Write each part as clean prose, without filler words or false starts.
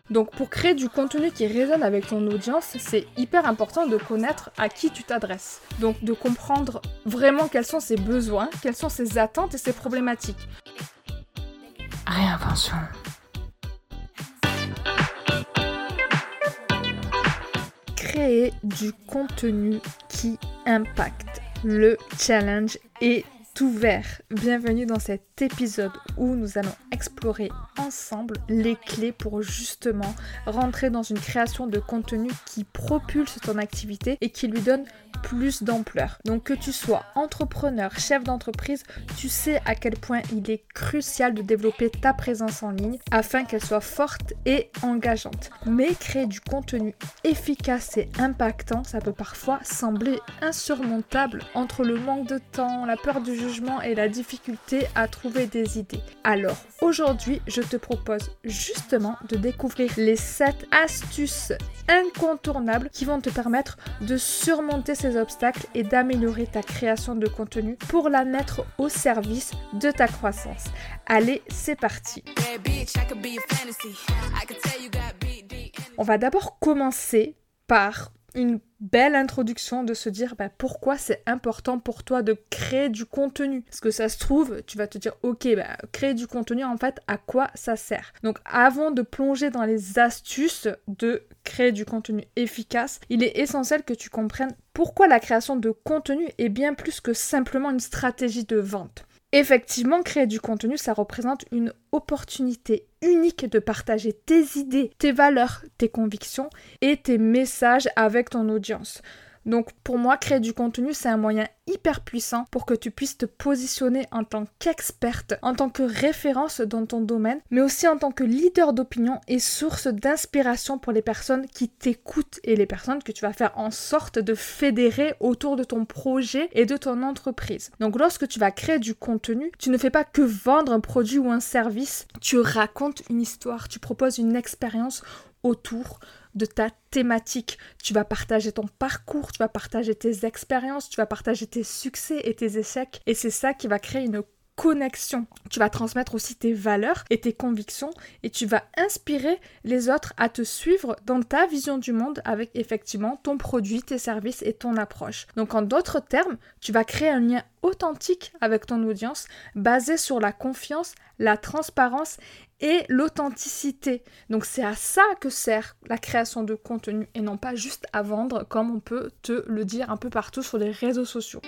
Donc pour créer du contenu qui résonne avec ton audience, c'est hyper important de connaître à qui tu t'adresses. Donc de comprendre vraiment quels sont ses besoins, quelles sont ses attentes et ses problématiques. Réinvention. Créer du contenu qui impacte. Le challenge est ouvert. Bienvenue dans cet épisode où nous allons explorer ensemble les clés pour justement rentrer dans une création de contenu qui propulse ton activité et qui lui donne plus d'ampleur. Donc que tu sois entrepreneur, chef d'entreprise, tu sais à quel point il est crucial de développer ta présence en ligne afin qu'elle soit forte et engageante. Mais créer du contenu efficace et impactant, ça peut parfois sembler insurmontable entre le manque de temps, la peur du jugement et la difficulté à trouver des idées. Alors aujourd'hui, je te propose justement de découvrir les 7 astuces incontournables qui vont te permettre de surmonter ces obstacles et d'améliorer ta création de contenu pour la mettre au service de ta croissance. Allez, c'est parti. On va d'abord commencer par une belle introduction de se dire pourquoi c'est important pour toi de créer du contenu. Parce que ça se trouve, tu vas te dire créer du contenu, en fait, à quoi ça sert? Donc avant de plonger dans les astuces de créer du contenu efficace, il est essentiel que tu comprennes pourquoi la création de contenu est bien plus que simplement une stratégie de vente. Effectivement, créer du contenu, ça représente une opportunité unique de partager tes idées, tes valeurs, tes convictions et tes messages avec ton audience. Donc pour moi, créer du contenu, c'est un moyen hyper puissant pour que tu puisses te positionner en tant qu'experte, en tant que référence dans ton domaine, mais aussi en tant que leader d'opinion et source d'inspiration pour les personnes qui t'écoutent et les personnes que tu vas faire en sorte de fédérer autour de ton projet et de ton entreprise. Donc lorsque tu vas créer du contenu, tu ne fais pas que vendre un produit ou un service, tu racontes une histoire, tu proposes une expérience autour de ta thématique. Tu vas partager ton parcours, tu vas partager tes expériences, tu vas partager tes succès et tes échecs et c'est ça qui va créer une connexion. Tu vas transmettre aussi tes valeurs et tes convictions et tu vas inspirer les autres à te suivre dans ta vision du monde avec effectivement ton produit, tes services et ton approche. Donc en d'autres termes, tu vas créer un lien authentique avec ton audience basé sur la confiance, la transparence et l'authenticité. Donc c'est à ça que sert la création de contenu et non pas juste à vendre comme on peut te le dire un peu partout sur les réseaux sociaux.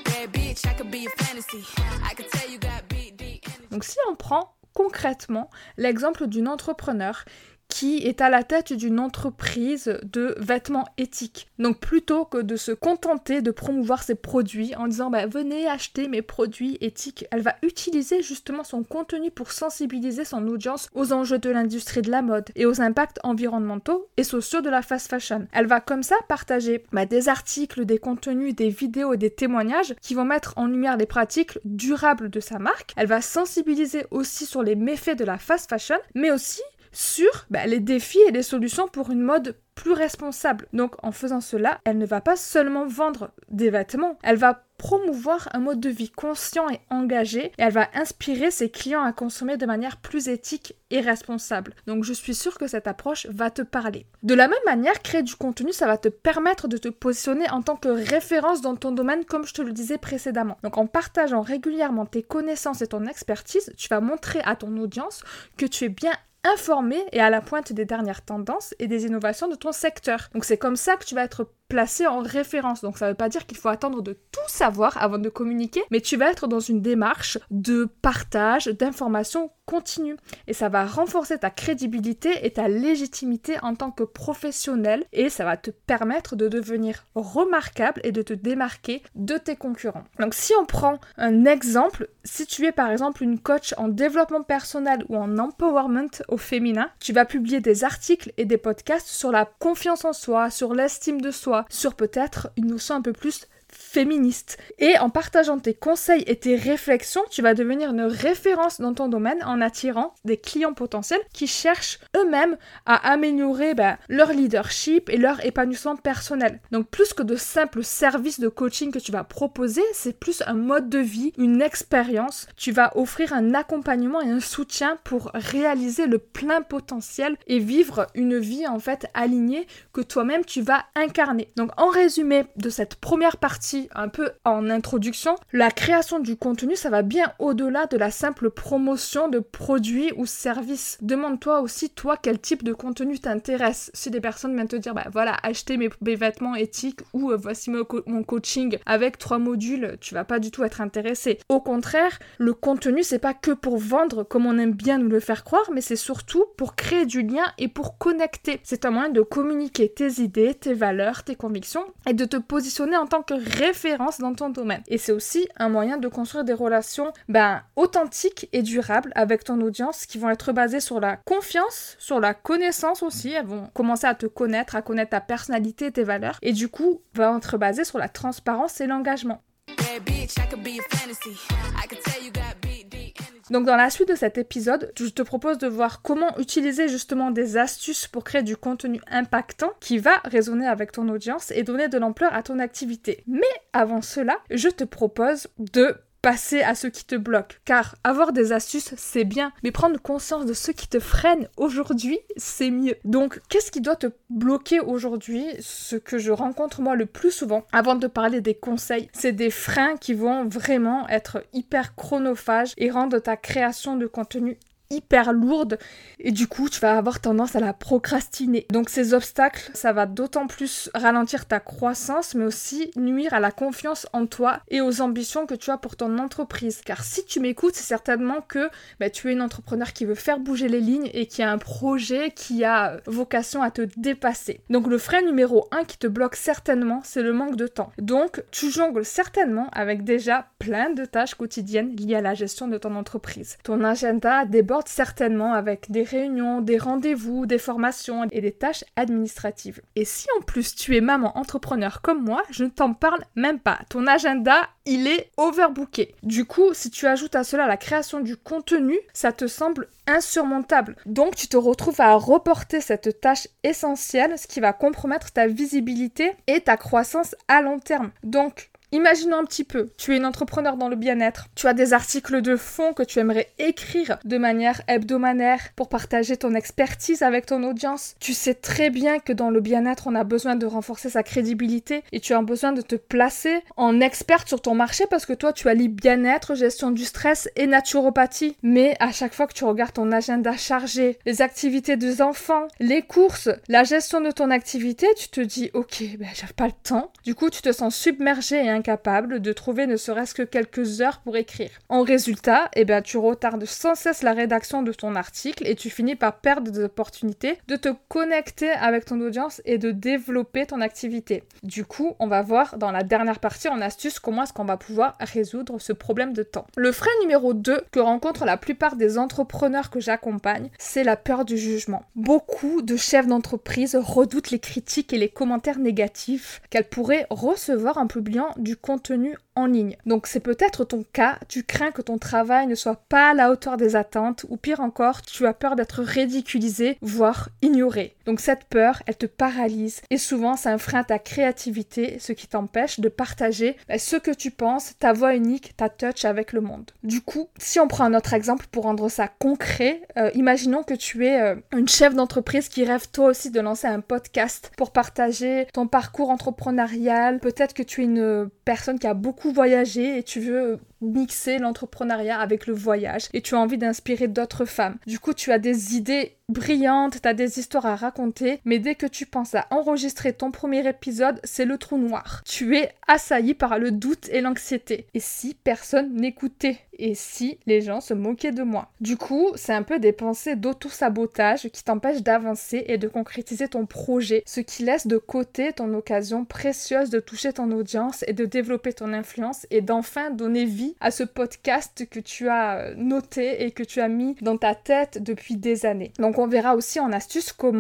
Donc si on prend concrètement l'exemple d'une entrepreneur qui est à la tête d'une entreprise de vêtements éthiques. Donc plutôt que de se contenter de promouvoir ses produits en disant venez acheter mes produits éthiques, elle va utiliser justement son contenu pour sensibiliser son audience aux enjeux de l'industrie de la mode et aux impacts environnementaux et sociaux de la fast fashion. Elle va comme ça partager des articles, des contenus, des vidéos et des témoignages qui vont mettre en lumière les pratiques durables de sa marque. Elle va sensibiliser aussi sur les méfaits de la fast fashion, mais aussi sur les défis et les solutions pour une mode plus responsable. Donc en faisant cela, elle ne va pas seulement vendre des vêtements, elle va promouvoir un mode de vie conscient et engagé et elle va inspirer ses clients à consommer de manière plus éthique et responsable. Donc je suis sûre que cette approche va te parler. De la même manière, créer du contenu, ça va te permettre de te positionner en tant que référence dans ton domaine comme je te le disais précédemment. Donc en partageant régulièrement tes connaissances et ton expertise, tu vas montrer à ton audience que tu es bien informé et à la pointe des dernières tendances et des innovations de ton secteur. Donc c'est comme ça que tu vas être placé en référence. Donc ça ne veut pas dire qu'il faut attendre de tout savoir avant de communiquer, mais tu vas être dans une démarche de partage, d'information continue. Et ça va renforcer ta crédibilité et ta légitimité en tant que professionnel et ça va te permettre de devenir remarquable et de te démarquer de tes concurrents. Donc si on prend un exemple, si tu es par exemple une coach en développement personnel ou en empowerment au féminin, tu vas publier des articles et des podcasts sur la confiance en soi, sur l'estime de soi, sur peut-être une notion un peu plus féministe. Et en partageant tes conseils et tes réflexions, tu vas devenir une référence dans ton domaine en attirant des clients potentiels qui cherchent eux-mêmes à améliorer leur leadership et leur épanouissement personnel. Donc plus que de simples services de coaching que tu vas proposer, c'est plus un mode de vie, une expérience. Tu vas offrir un accompagnement et un soutien pour réaliser le plein potentiel et vivre une vie en fait alignée que toi-même tu vas incarner. Donc en résumé de cette première partie, un peu en introduction, la création du contenu, ça va bien au-delà de la simple promotion de produits ou services. Demande-toi aussi, toi, quel type de contenu t'intéresse. Si des personnes viennent te dire, voilà, achetez mes vêtements éthiques ou voici mon coaching avec 3 modules, tu vas pas du tout être intéressé. Au contraire, le contenu, c'est pas que pour vendre comme on aime bien nous le faire croire, mais c'est surtout pour créer du lien et pour connecter. C'est un moyen de communiquer tes idées, tes valeurs, tes convictions et de te positionner en tant que référence dans ton domaine. Et c'est aussi un moyen de construire des relations authentiques et durables avec ton audience qui vont être basées sur la confiance, sur la connaissance aussi. Elles vont commencer à te connaître, à connaître ta personnalité et tes valeurs. Et du coup, vont être basées sur la transparence et l'engagement. Donc dans la suite de cet épisode, je te propose de voir comment utiliser justement des astuces pour créer du contenu impactant qui va résonner avec ton audience et donner de l'ampleur à ton activité. Mais avant cela, je te propose de passer à ce qui te bloque. Car avoir des astuces, c'est bien, mais prendre conscience de ce qui te freine aujourd'hui, c'est mieux. Donc, qu'est-ce qui doit te bloquer aujourd'hui? Ce que je rencontre moi le plus souvent, avant de parler des conseils, c'est des freins qui vont vraiment être hyper chronophages et rendre ta création de contenu hyper lourde et du coup tu vas avoir tendance à la procrastiner. Donc ces obstacles, ça va d'autant plus ralentir ta croissance mais aussi nuire à la confiance en toi et aux ambitions que tu as pour ton entreprise. Car si tu m'écoutes, c'est certainement que tu es une entrepreneur qui veut faire bouger les lignes et qui a un projet qui a vocation à te dépasser. Donc le frein numéro 1 qui te bloque certainement, c'est le manque de temps. Donc tu jongles certainement avec déjà plein de tâches quotidiennes liées à la gestion de ton entreprise. Ton agenda déborde certainement avec des réunions, des rendez-vous, des formations et des tâches administratives. Et si en plus tu es maman entrepreneur comme moi, je ne t'en parle même pas. Ton agenda, il est overbooké. Du coup, si tu ajoutes à cela la création du contenu, ça te semble insurmontable. Donc tu te retrouves à reporter cette tâche essentielle, ce qui va compromettre ta visibilité et ta croissance à long terme. Donc imaginons un petit peu, tu es une entrepreneur dans le bien-être, tu as des articles de fond que tu aimerais écrire de manière hebdomadaire pour partager ton expertise avec ton audience. Tu sais très bien que dans le bien-être, on a besoin de renforcer sa crédibilité et tu as besoin de te placer en experte sur ton marché parce que toi, tu allies bien-être, gestion du stress et naturopathie. Mais à chaque fois que tu regardes ton agenda chargé, les activités des enfants, les courses, la gestion de ton activité, tu te dis « Ok, j'ai pas le temps ». Du coup, tu te sens submergé et incapable de trouver ne serait-ce que quelques heures pour écrire. En résultat, tu retardes sans cesse la rédaction de ton article et tu finis par perdre des opportunités de te connecter avec ton audience et de développer ton activité. Du coup, on va voir dans la dernière partie en astuce comment est-ce qu'on va pouvoir résoudre ce problème de temps. Le frein numéro 2 que rencontrent la plupart des entrepreneurs que j'accompagne, c'est la peur du jugement. Beaucoup de chefs d'entreprise redoutent les critiques et les commentaires négatifs qu'elles pourraient recevoir en publiant du contenu en ligne. Donc c'est peut-être ton cas, tu crains que ton travail ne soit pas à la hauteur des attentes ou pire encore, tu as peur d'être ridiculisé, voire ignoré. Donc cette peur, elle te paralyse et souvent c'est un frein à ta créativité, ce qui t'empêche de partager ce que tu penses, ta voix unique, ta touch avec le monde. Du coup, si on prend un autre exemple pour rendre ça concret, imaginons que tu es une chef d'entreprise qui rêve toi aussi de lancer un podcast pour partager ton parcours entrepreneurial, peut-être que tu es une personne qui a beaucoup voyagé et tu veux mixer l'entrepreneuriat avec le voyage et tu as envie d'inspirer d'autres femmes. Du coup, tu as des idées brillantes, tu as des histoires à raconter, mais dès que tu penses à enregistrer ton premier épisode, c'est le trou noir. Tu es assailli par le doute et l'anxiété. Et si personne n'écoutait? Et si les gens se moquaient de moi? Du coup, c'est un peu des pensées d'auto-sabotage qui t'empêchent d'avancer et de concrétiser ton projet, ce qui laisse de côté ton occasion précieuse de toucher ton audience et de développer ton influence et d'enfin donner vie à ce podcast que tu as noté et que tu as mis dans ta tête depuis des années. Donc on verra aussi en astuce comment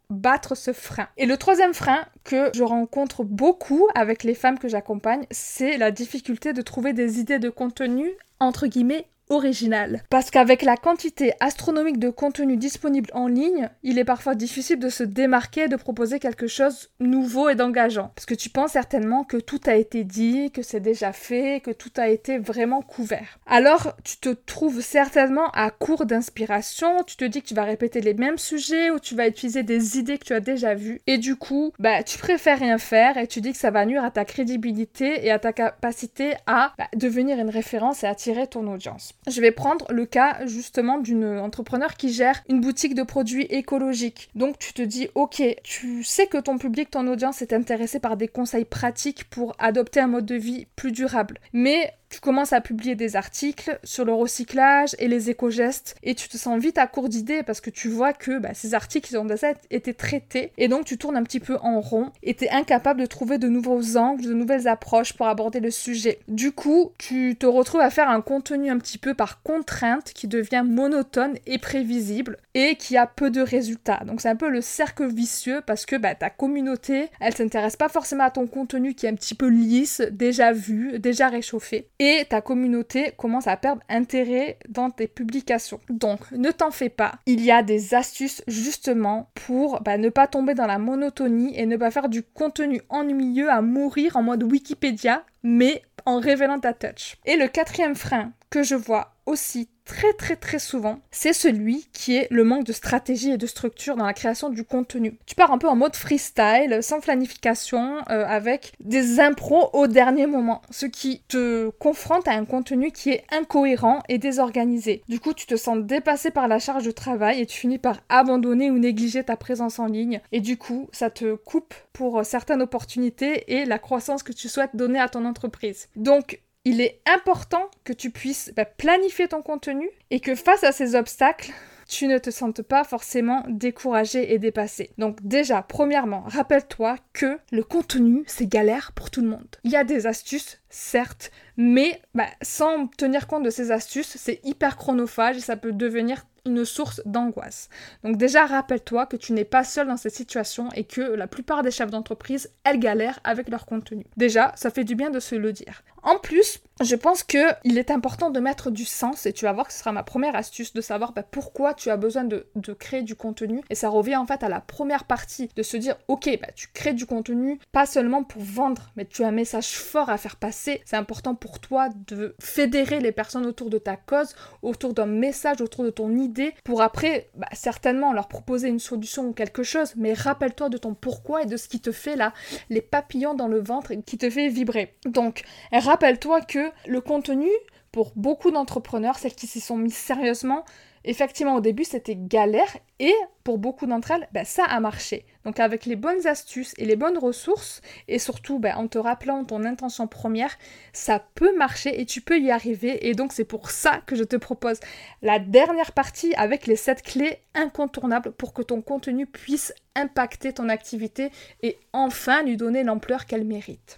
battre ce frein. Et le troisième frein que je rencontre beaucoup avec les femmes que j'accompagne, c'est la difficulté de trouver des idées de contenu, entre guillemets, original. Parce qu'avec la quantité astronomique de contenu disponible en ligne, il est parfois difficile de se démarquer et de proposer quelque chose de nouveau et d'engageant. Parce que tu penses certainement que tout a été dit, que c'est déjà fait, que tout a été vraiment couvert. Alors, tu te trouves certainement à court d'inspiration, tu te dis que tu vas répéter les mêmes sujets ou tu vas utiliser des idées que tu as déjà vues. Et du coup, tu préfères rien faire et tu dis que ça va nuire à ta crédibilité et à ta capacité à devenir une référence et attirer ton audience. Je vais prendre le cas justement d'une entrepreneur qui gère une boutique de produits écologiques. Donc tu te dis, ok, tu sais que ton public, ton audience est intéressé par des conseils pratiques pour adopter un mode de vie plus durable. Mais tu commences à publier des articles sur le recyclage et les éco-gestes et tu te sens vite à court d'idées parce que tu vois que ces articles ils ont déjà été traités et donc tu tournes un petit peu en rond et tu es incapable de trouver de nouveaux angles, de nouvelles approches pour aborder le sujet. Du coup, tu te retrouves à faire un contenu un petit peu par contrainte qui devient monotone et prévisible et qui a peu de résultats. Donc c'est un peu le cercle vicieux parce que ta communauté, elle s'intéresse pas forcément à ton contenu qui est un petit peu lisse, déjà vu, déjà réchauffé. Et ta communauté commence à perdre intérêt dans tes publications. Donc, ne t'en fais pas. Il y a des astuces justement pour ne pas tomber dans la monotonie et ne pas faire du contenu ennuyeux à mourir en mode Wikipédia, mais en révélant ta touch. Et le quatrième frein que je vois aussi très souvent, c'est celui qui est le manque de stratégie et de structure dans la création du contenu. Tu pars un peu en mode freestyle, sans planification, avec des impros au dernier moment, ce qui te confronte à un contenu qui est incohérent et désorganisé. Du coup, tu te sens dépassé par la charge de travail et tu finis par abandonner ou négliger ta présence en ligne. Et du coup, ça te coupe pour certaines opportunités et la croissance que tu souhaites donner à ton entreprise. Donc, il est important que tu puisses planifier ton contenu et que face à ces obstacles, tu ne te sentes pas forcément découragé et dépassé. Donc déjà, premièrement, rappelle-toi que le contenu, c'est galère pour tout le monde. Il y a des astuces, certes, mais sans tenir compte de ces astuces, c'est hyper chronophage et ça peut devenir une source d'angoisse. Donc déjà, rappelle-toi que tu n'es pas seul dans cette situation et que la plupart des chefs d'entreprise, elles galèrent avec leur contenu. Déjà, ça fait du bien de se le dire. En plus, je pense qu'il est important de mettre du sens et tu vas voir que ce sera ma première astuce de savoir pourquoi tu as besoin de créer du contenu. Et ça revient en fait à la première partie de se dire ok, tu crées du contenu pas seulement pour vendre, mais tu as un message fort à faire passer. C'est important pour toi de fédérer les personnes autour de ta cause, autour d'un message, autour de ton idée, pour après certainement leur proposer une solution ou quelque chose, mais rappelle-toi de ton pourquoi et de ce qui te fait là, les papillons dans le ventre et qui te fait vibrer. Donc, rappelle-toi que le contenu, pour beaucoup d'entrepreneurs, celles qui s'y sont mis sérieusement, effectivement au début c'était galère et pour beaucoup d'entre elles, ça a marché. Donc avec les bonnes astuces et les bonnes ressources et surtout en te rappelant ton intention première, ça peut marcher et tu peux y arriver et donc c'est pour ça que je te propose la dernière partie avec les 7 clés incontournables pour que ton contenu puisse impacter ton activité et enfin lui donner l'ampleur qu'elle mérite.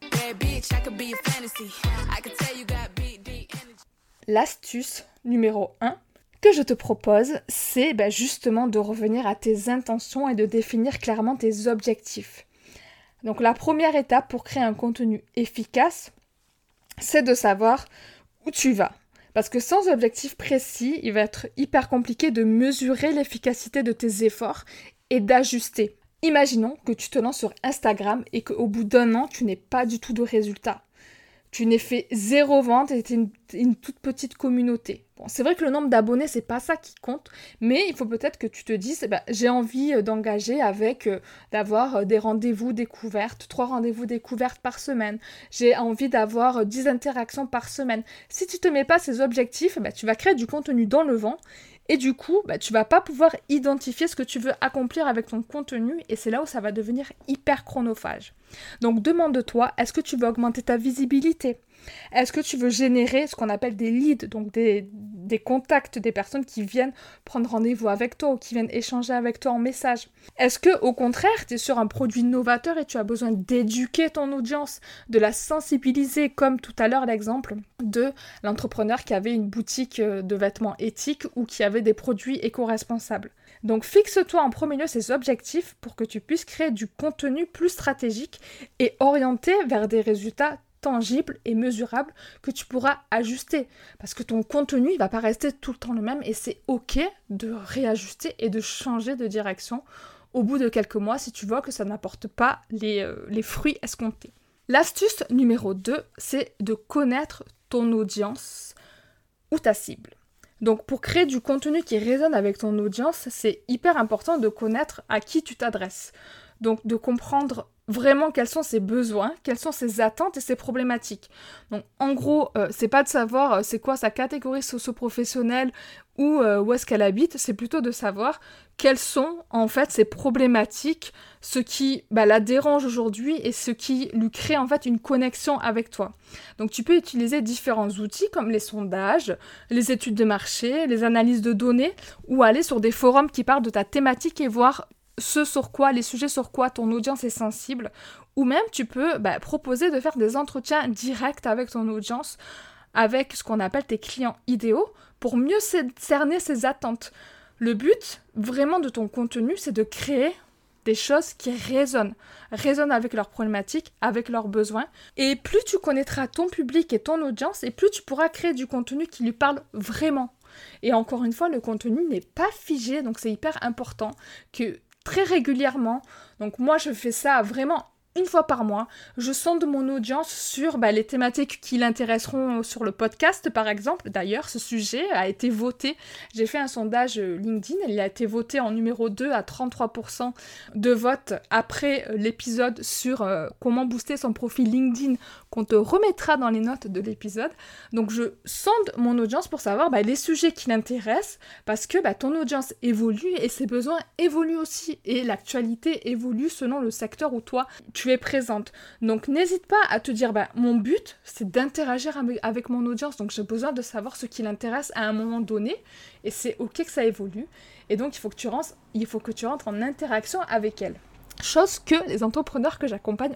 L'astuce numéro 1 que je te propose, c'est justement de revenir à tes intentions et de définir clairement tes objectifs. Donc la première étape pour créer un contenu efficace, c'est de savoir où tu vas. Parce que sans objectif précis, il va être hyper compliqué de mesurer l'efficacité de tes efforts et d'ajuster. Imaginons que tu te lances sur Instagram et qu'au bout d'un an, tu n'aies pas du tout de résultats. Tu n'es fait 0 vente et tu es une toute petite communauté. Bon, c'est vrai que le nombre d'abonnés, c'est pas ça qui compte, mais il faut peut-être que tu te dises, j'ai envie d'engager avec, d'avoir des rendez-vous découvertes, 3 rendez-vous découvertes par semaine. J'ai envie d'avoir 10 interactions par semaine. Si tu te mets pas ces objectifs, tu vas créer du contenu dans le vent. Et du coup, tu vas pas pouvoir identifier ce que tu veux accomplir avec ton contenu et c'est là où ça va devenir hyper chronophage. Donc demande-toi, est-ce que tu veux augmenter ta visibilité ? Est-ce que tu veux générer ce qu'on appelle des leads, donc des contacts, des personnes qui viennent prendre rendez-vous avec toi ou qui viennent échanger avec toi en message? Est-ce que, au contraire, tu es sur un produit novateur et tu as besoin d'éduquer ton audience, de la sensibiliser, comme tout à l'heure l'exemple de l'entrepreneur qui avait une boutique de vêtements éthiques ou qui avait des produits éco-responsables? Donc fixe-toi en premier lieu ces objectifs pour que tu puisses créer du contenu plus stratégique et orienté vers des résultats tangibles et mesurables que tu pourras ajuster. Parce que ton contenu, il va pas rester tout le temps le même et c'est ok de réajuster et de changer de direction au bout de quelques mois si tu vois que ça n'apporte pas les fruits escomptés. L'astuce numéro 2, c'est de connaître ton audience ou ta cible. Donc pour créer du contenu qui résonne avec ton audience, c'est hyper important de connaître à qui tu t'adresses. Donc de comprendre vraiment quels sont ses besoins, quelles sont ses attentes et ses problématiques. Donc en gros, c'est pas de savoir c'est quoi sa catégorie socio-professionnelle ou où est-ce qu'elle habite, c'est plutôt de savoir quelles sont en fait ses problématiques, ce qui la dérange aujourd'hui et ce qui lui crée en fait une connexion avec toi. Donc tu peux utiliser différents outils comme les sondages, les études de marché, les analyses de données ou aller sur des forums qui parlent de ta thématique et voir les sujets sur quoi ton audience est sensible, ou même tu peux proposer de faire des entretiens directs avec ton audience, avec ce qu'on appelle tes clients idéaux, pour mieux cerner ses attentes. Le but vraiment de ton contenu, c'est de créer des choses qui résonnent avec leurs problématiques, avec leurs besoins. Et plus tu connaîtras ton public et ton audience, et plus tu pourras créer du contenu qui lui parle vraiment. Et encore une fois, le contenu n'est pas figé, donc c'est hyper important que très régulièrement, donc moi je fais ça vraiment une fois par mois, je sonde mon audience sur les thématiques qui l'intéresseront sur le podcast par exemple. D'ailleurs, ce sujet a été voté, j'ai fait un sondage LinkedIn, il a été voté en numéro 2 à 33% de vote après l'épisode sur comment booster son profil LinkedIn qu'on te remettra dans les notes de l'épisode. Donc je sonde mon audience pour savoir les sujets qui l'intéressent parce que ton audience évolue et ses besoins évoluent aussi et l'actualité évolue selon le secteur où toi tu es présente. Donc n'hésite pas à te dire mon but c'est d'interagir avec mon audience, donc j'ai besoin de savoir ce qui l'intéresse à un moment donné et c'est ok que ça évolue et donc il faut que tu rentres en interaction avec elle. Chose que les entrepreneurs que j'accompagne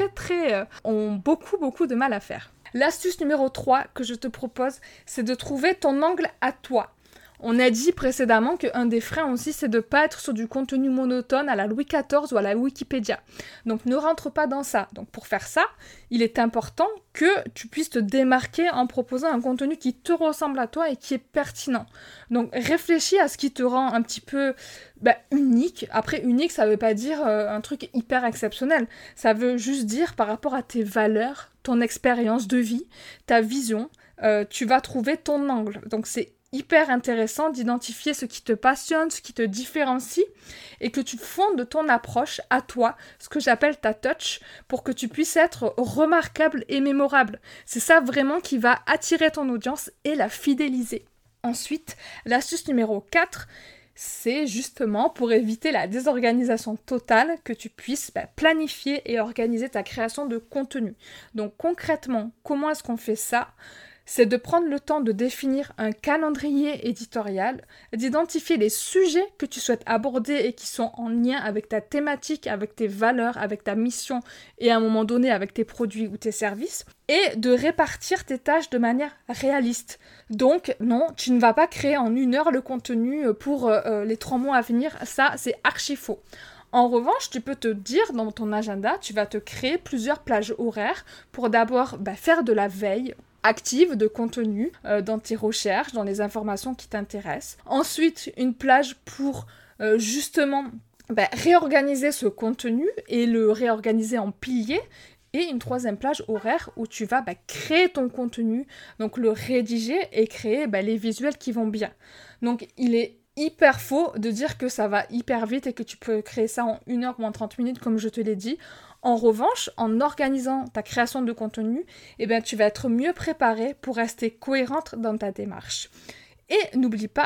ont beaucoup de mal à faire. L'astuce numéro 3 que je te propose, c'est de trouver ton angle à toi. On a dit précédemment qu'un des freins aussi, c'est de ne pas être sur du contenu monotone à la Louis XIV ou à la Wikipédia. Donc ne rentre pas dans ça. Donc pour faire ça, il est important que tu puisses te démarquer en proposant un contenu qui te ressemble à toi et qui est pertinent. Donc réfléchis à ce qui te rend un petit peu unique. Après, unique, ça ne veut pas dire un truc hyper exceptionnel. Ça veut juste dire par rapport à tes valeurs, ton expérience de vie, ta vision, tu vas trouver ton angle. Donc c'est hyper intéressant d'identifier ce qui te passionne, ce qui te différencie et que tu fondes ton approche à toi, ce que j'appelle ta touch, pour que tu puisses être remarquable et mémorable. C'est ça vraiment qui va attirer ton audience et la fidéliser. Ensuite, l'astuce numéro 4, c'est justement pour éviter la désorganisation totale que tu puisses planifier et organiser ta création de contenu. Donc concrètement, comment est-ce qu'on fait ça ? C'est de prendre le temps de définir un calendrier éditorial, d'identifier les sujets que tu souhaites aborder et qui sont en lien avec ta thématique, avec tes valeurs, avec ta mission et à un moment donné avec tes produits ou tes services, et de répartir tes tâches de manière réaliste. Donc non, tu ne vas pas créer en 1 heure le contenu pour les 3 mois à venir, ça c'est archi faux. En revanche, tu peux te dire dans ton agenda, tu vas te créer plusieurs plages horaires pour d'abord faire de la veille active de contenu dans tes recherches, dans les informations qui t'intéressent. Ensuite, une plage pour justement réorganiser ce contenu et le réorganiser en piliers. Et une 3e plage horaire où tu vas créer ton contenu, donc le rédiger et créer les visuels qui vont bien. Donc il est hyper faux de dire que ça va hyper vite et que tu peux créer ça en 1 heure ou en 30 minutes comme je te l'ai dit. En revanche, en organisant ta création de contenu, tu vas être mieux préparé pour rester cohérente dans ta démarche. Et n'oublie pas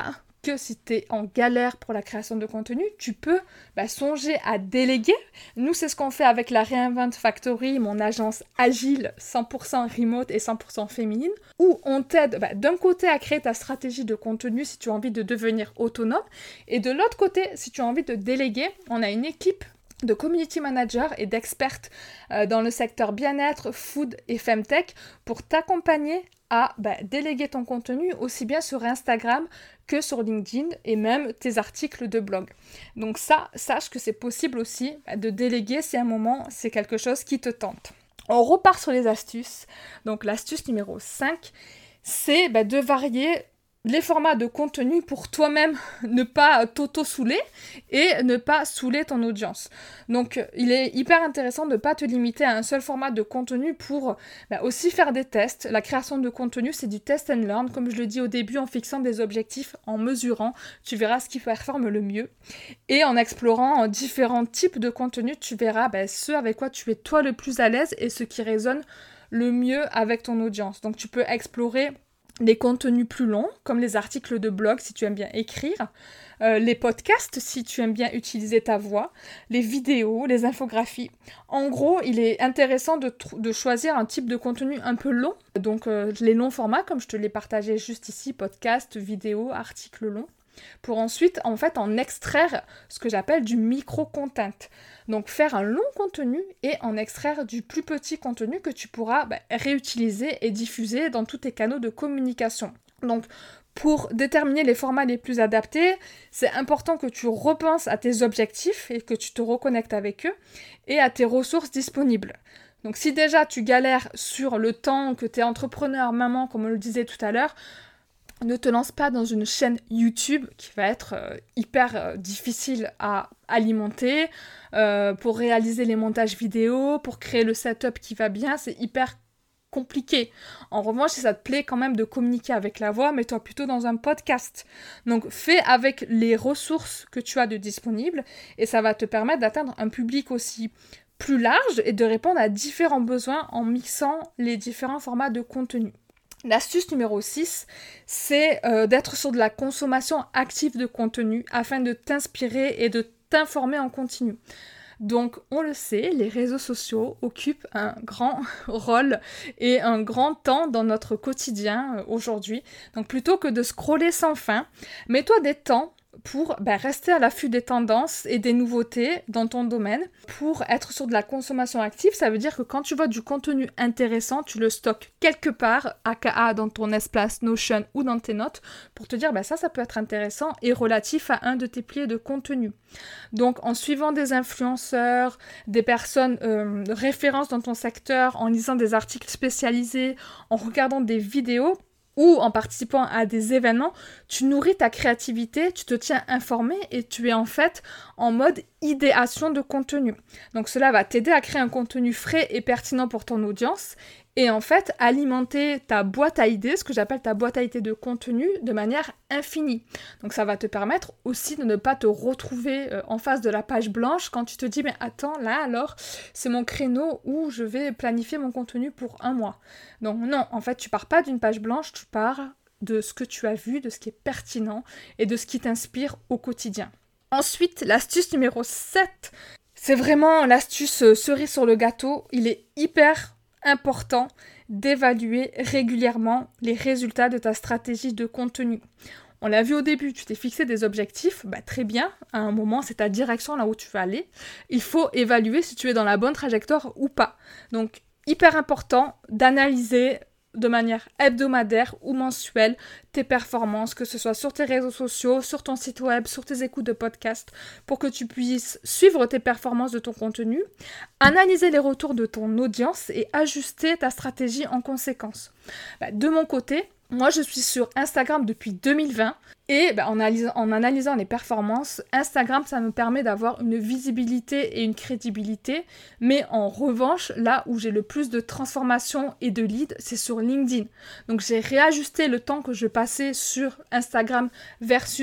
que si tu es en galère pour la création de contenu, tu peux songer à déléguer. Nous, c'est ce qu'on fait avec la Reinvent Factory, mon agence agile, 100% remote et 100% féminine, où on t'aide d'un côté à créer ta stratégie de contenu si tu as envie de devenir autonome, et de l'autre côté, si tu as envie de déléguer, on a une équipe de community managers et d'expertes dans le secteur bien-être, food et femtech pour t'accompagner à déléguer ton contenu aussi bien sur Instagram que sur LinkedIn et même tes articles de blog. Donc ça, sache que c'est possible aussi de déléguer si à un moment c'est quelque chose qui te tente. On repart sur les astuces. Donc l'astuce numéro 5, c'est de varier les formats de contenu pour toi-même ne pas t'auto-saouler et ne pas saouler ton audience. Donc, il est hyper intéressant de ne pas te limiter à un seul format de contenu pour aussi faire des tests. La création de contenu, c'est du test and learn, comme je le dis au début, en fixant des objectifs, en mesurant, tu verras ce qui performe le mieux. Et en explorant différents types de contenus, tu verras ce avec quoi tu es toi le plus à l'aise et ce qui résonne le mieux avec ton audience. Donc, tu peux explorer les contenus plus longs, comme les articles de blog si tu aimes bien écrire, les podcasts si tu aimes bien utiliser ta voix, les vidéos, les infographies. En gros, il est intéressant de choisir un type de contenu un peu long, donc les longs formats comme je te l'ai partagé juste ici, podcast, vidéo, articles longs, pour ensuite en extraire ce que j'appelle du micro-content. Donc faire un long contenu et en extraire du plus petit contenu que tu pourras réutiliser et diffuser dans tous tes canaux de communication. Donc pour déterminer les formats les plus adaptés, c'est important que tu repenses à tes objectifs et que tu te reconnectes avec eux et à tes ressources disponibles. Donc si déjà tu galères sur le temps, que tu es entrepreneur, maman, comme on le disait tout à l'heure, ne te lance pas dans une chaîne YouTube qui va être hyper difficile à alimenter pour réaliser les montages vidéo, pour créer le setup qui va bien, c'est hyper compliqué. En revanche, si ça te plaît quand même de communiquer avec la voix, mets-toi plutôt dans un podcast. Donc fais avec les ressources que tu as de disponibles et ça va te permettre d'atteindre un public aussi plus large et de répondre à différents besoins en mixant les différents formats de contenu. L'astuce numéro 6, c'est d'être sur de la consommation active de contenu afin de t'inspirer et de t'informer en continu. Donc, on le sait, les réseaux sociaux occupent un grand rôle et un grand temps dans notre quotidien aujourd'hui. Donc, plutôt que de scroller sans fin, mets-toi des temps pour rester à l'affût des tendances et des nouveautés dans ton domaine. Pour être sur de la consommation active, ça veut dire que quand tu vois du contenu intéressant, tu le stockes quelque part, aka dans ton espace Notion ou dans tes notes, pour te dire ça peut être intéressant et relatif à un de tes piliers de contenu. Donc en suivant des influenceurs, des personnes références dans ton secteur, en lisant des articles spécialisés, en regardant des vidéos, ou en participant à des événements, tu nourris ta créativité, tu te tiens informé et tu es en fait en mode idéation de contenu. Donc cela va t'aider à créer un contenu frais et pertinent pour ton audience et en fait alimenter ta boîte à idées, ce que j'appelle ta boîte à idées de contenu, de manière infinie. Donc ça va te permettre aussi de ne pas te retrouver en face de la page blanche quand tu te dis mais attends là alors c'est mon créneau où je vais planifier mon contenu pour un mois. Donc non, en fait tu pars pas d'une page blanche, tu pars de ce que tu as vu, de ce qui est pertinent et de ce qui t'inspire au quotidien. Ensuite, l'astuce numéro 7, c'est vraiment l'astuce cerise sur le gâteau. Il est hyper important d'évaluer régulièrement les résultats de ta stratégie de contenu. On l'a vu au début, tu t'es fixé des objectifs, très bien, à un moment c'est ta direction là où tu veux aller. Il faut évaluer si tu es dans la bonne trajectoire ou pas. Donc hyper important d'analyser de manière hebdomadaire ou mensuelle tes performances, que ce soit sur tes réseaux sociaux, sur ton site web, sur tes écoutes de podcast, pour que tu puisses suivre tes performances de ton contenu, analyser les retours de ton audience et ajuster ta stratégie en conséquence. De mon côté, moi je suis sur Instagram depuis 2020 et en analysant les performances, Instagram ça me permet d'avoir une visibilité et une crédibilité, mais en revanche là où j'ai le plus de transformation et de leads c'est sur LinkedIn. Donc j'ai réajusté le temps que je passais sur Instagram versus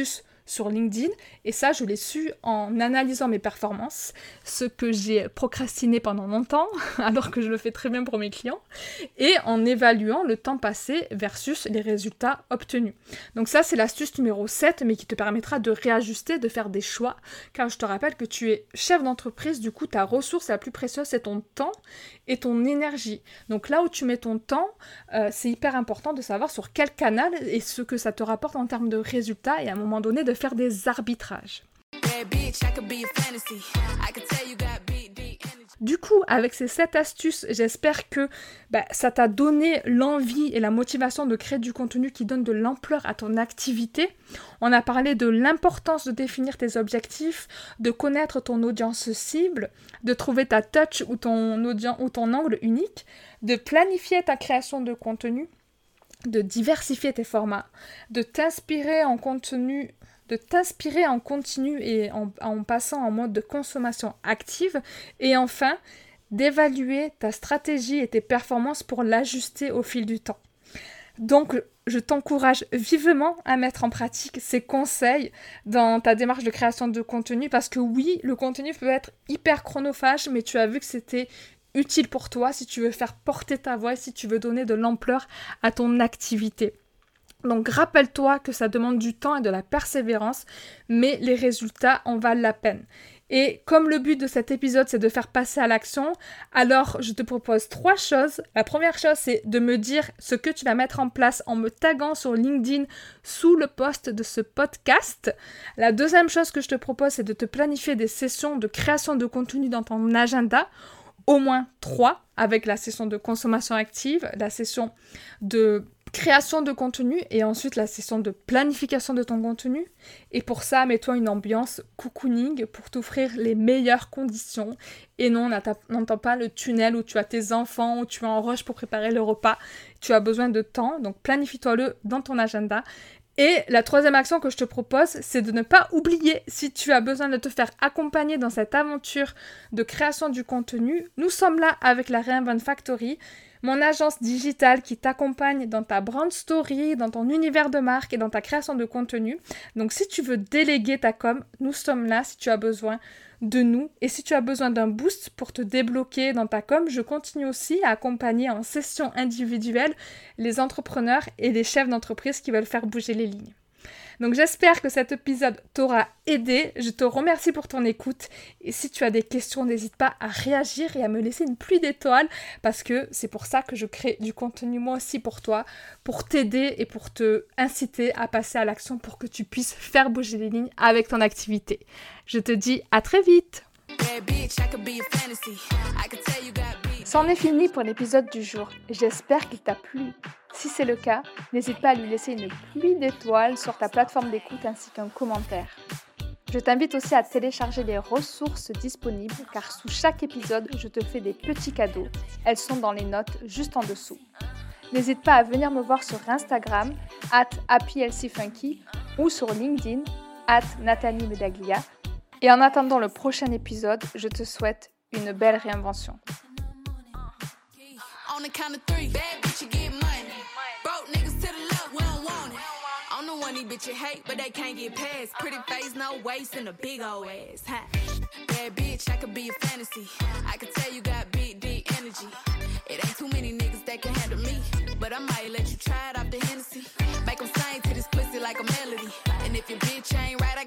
sur LinkedIn. Et ça, je l'ai su en analysant mes performances, ce que j'ai procrastiné pendant longtemps, alors que je le fais très bien pour mes clients, et en évaluant le temps passé versus les résultats obtenus. Donc ça, c'est l'astuce numéro 7, mais qui te permettra de réajuster, de faire des choix, car je te rappelle que tu es chef d'entreprise, du coup, ta ressource la plus précieuse, c'est ton temps et ton énergie. Donc là où tu mets ton temps, c'est hyper important de savoir sur quel canal et ce que ça te rapporte en termes de résultats et à un moment donné de faire des arbitrages. Du coup, avec ces 7 astuces, j'espère que ça t'a donné l'envie et la motivation de créer du contenu qui donne de l'ampleur à ton activité. On a parlé de l'importance de définir tes objectifs, de connaître ton audience cible, de trouver ta touch ou ton angle unique, de planifier ta création de contenu, de diversifier tes formats, de t'inspirer en continu et en passant en mode de consommation active, et enfin d'évaluer ta stratégie et tes performances pour l'ajuster au fil du temps. Donc, je t'encourage vivement à mettre en pratique ces conseils dans ta démarche de création de contenu, parce que oui, le contenu peut être hyper chronophage, mais tu as vu que c'était utile pour toi si tu veux faire porter ta voix et si tu veux donner de l'ampleur à ton activité. Donc rappelle-toi que ça demande du temps et de la persévérance, mais les résultats en valent la peine. Et comme le but de cet épisode, c'est de faire passer à l'action, alors je te propose 3 choses. La première chose, c'est de me dire ce que tu vas mettre en place en me taguant sur LinkedIn sous le post de ce podcast. La deuxième chose que je te propose, c'est de te planifier des sessions de création de contenu dans ton agenda, au moins 3, avec la session de consommation active, la session de création de contenu et ensuite la session de planification de ton contenu. Et pour ça, mets-toi une ambiance cocooning pour t'offrir les meilleures conditions. Et non, n'entends pas le tunnel où tu as tes enfants, où tu es en rush pour préparer le repas. Tu as besoin de temps, donc planifie-toi-le dans ton agenda. Et la troisième action que je te propose, c'est de ne pas oublier, si tu as besoin de te faire accompagner dans cette aventure de création du contenu, nous sommes là avec la Reinvent Factory, mon agence digitale qui t'accompagne dans ta brand story, dans ton univers de marque et dans ta création de contenu. Donc si tu veux déléguer ta com, nous sommes là si tu as besoin de nous. Et si tu as besoin d'un boost pour te débloquer dans ta com, je continue aussi à accompagner en session individuelle les entrepreneurs et les chefs d'entreprise qui veulent faire bouger les lignes. Donc j'espère que cet épisode t'aura aidé. Je te remercie pour ton écoute. Et si tu as des questions, n'hésite pas à réagir et à me laisser une pluie d'étoiles, parce que c'est pour ça que je crée du contenu moi aussi pour toi, pour t'aider et pour te inciter à passer à l'action pour que tu puisses faire bouger les lignes avec ton activité. Je te dis à très vite. C'en est fini pour l'épisode du jour. J'espère qu'il t'a plu. Si c'est le cas, n'hésite pas à lui laisser une pluie d'étoiles sur ta plateforme d'écoute ainsi qu'un commentaire. Je t'invite aussi à télécharger les ressources disponibles car sous chaque épisode, je te fais des petits cadeaux. Elles sont dans les notes juste en dessous. N'hésite pas à venir me voir sur Instagram @happyhealthyfunky ou sur LinkedIn @NathalieMedaglia. Et en attendant le prochain épisode, je te souhaite une belle réinvention. On the count of 3, bad bitch, you get money. Broke niggas to the left, we don't want it. I'm the one these bitches hate, but they can't get past. Pretty face, no waist, and a big old ass. Huh? Bad bitch, I could be a fantasy. I could tell you got big, deep energy. It ain't too many niggas that can handle me, but I might let you try it off the Hennessy. Make them sing to this pussy like a melody. And if your bitch ain't right,